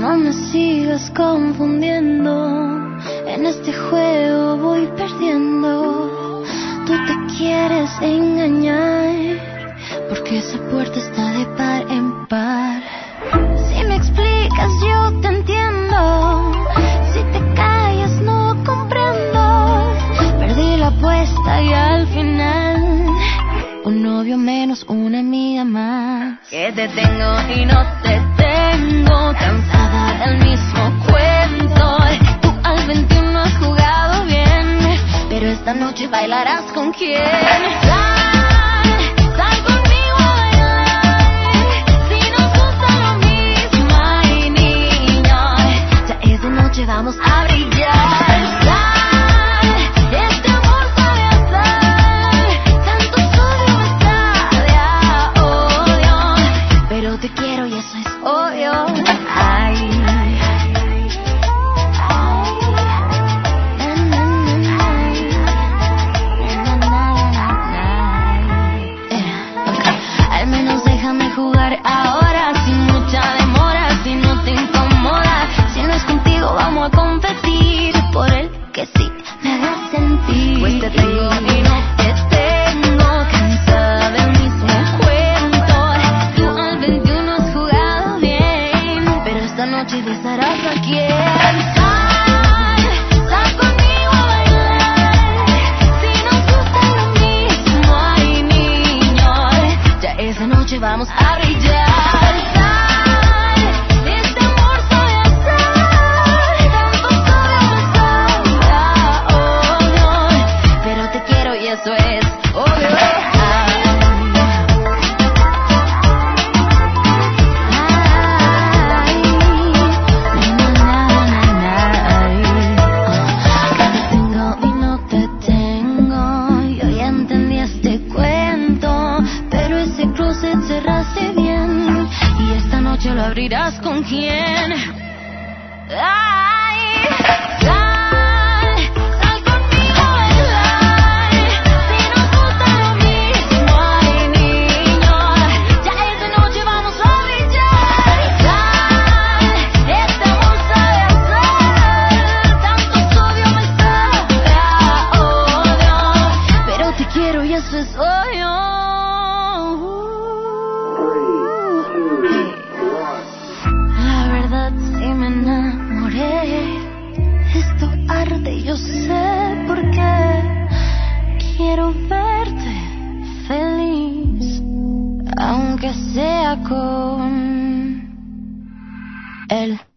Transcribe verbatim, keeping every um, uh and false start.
No me sigas confundiendo, en este juego voy perdiendo. Tú te quieres engañar, porque esa puerta está de par en par. Si me explicas yo te entiendo, si te callas no comprendo. Perdí la apuesta y al final un novio menos, una amiga más. Que te tengo y no te tengo, cansada del mismo cuento. Tú al veintiuno has jugado bien, pero esta noche bailarás con quién. Sal, sal conmigo a bailar, si nos gusta lo mismo, ay niño, ya es de noche, vamos a brillar. Te quiero y eso es obvio. Ay, al menos déjame jugar ahora, sin mucha demora, si no te incomoda. Si no es contigo vamos a competir por el que sí me haga sentir. Pues te tengo y no te tengo, cansada del mismo cuento. Tú al veintiuno has jugado bien, pero esta noche besarás a quién. Sal, sal conmigo a bailar, si nos gusta lo mismo, ay niño, ya esa noche vamos a brillar. Eso es obvio. Ay, na, na, na, na, te tengo y no te tengo. Yo ya entendí este cuento, pero ese closet cerraste bien, y esta noche lo abrirás con quién. Ay, y eso es obvio. La verdad sí me enamoré. Esto arde, yo sé por qué. Quiero verte feliz, aunque sea con él.